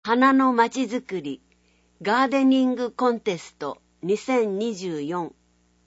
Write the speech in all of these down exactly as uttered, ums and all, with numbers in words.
花のまちづくりガーデニングコンテストにせんにじゅうよん。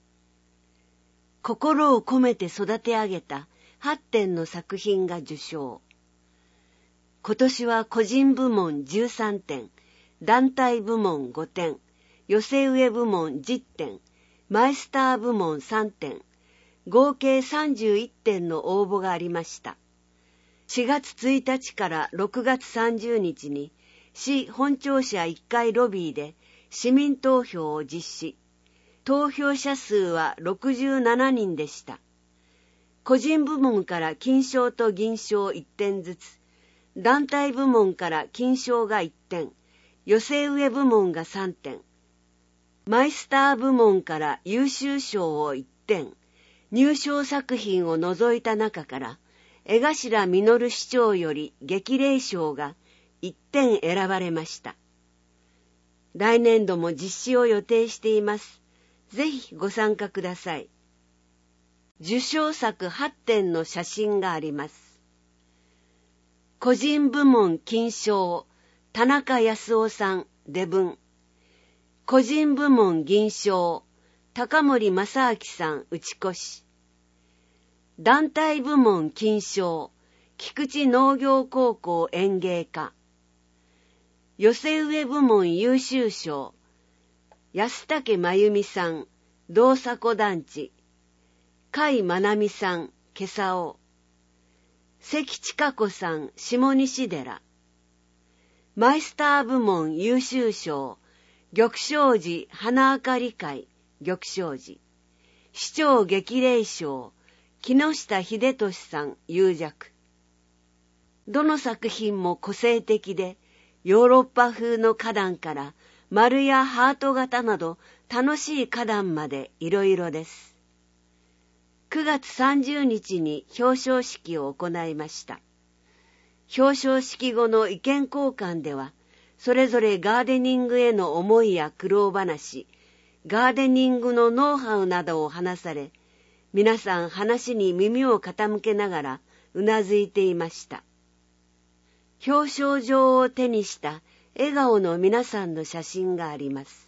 心を込めて育て上げたはってんの作品が受賞。今年は個人部門じゅうさんてん、団体部門ごてん、寄せ植え部門じゅってん、マイスター部門さんてん、合計さんじゅういってんの応募がありました。しがつついたちからろくがつさんじゅうにちに市本庁舎いっかいロビーで市民投票を実施。投票者数はろくじゅうななにんでした。個人部門から金賞と銀賞いってんずつ、団体部門から金賞がいってん、寄せ植え部門がさんてん、マイスター部門から優秀賞をいってん、入賞作品を除いた中から、江頭実市長より激励賞がいってん選ばれました。来年度も実施を予定しています。ぜひご参加ください。受賞作はってんの写真があります。個人部門金賞、田中康夫さん、出文。個人部門銀賞、高森正明さん、打ち越し。団体部門金賞、菊池農業高校園芸科。寄せ植え部門優秀賞、安武真由美さん、道迫団地。甲斐愛美さん、今朝尾。関千佳子さん、下西寺。マイスター部門優秀賞、玉正寺花あかり会、玉正寺。市長激励賞、木下秀俊さん、有弱。どの作品も個性的で、ヨーロッパ風の花壇から丸やハート型など楽しい花壇までいろいろです。くがつさんじゅうにちに表彰式を行いました。表彰式後の意見交換では、それぞれガーデニングへの思いや苦労話、ガーデニングのノウハウなどを話され、皆さん話に耳を傾けながらうなずいていました。表彰状を手にした笑顔の皆さんの写真があります。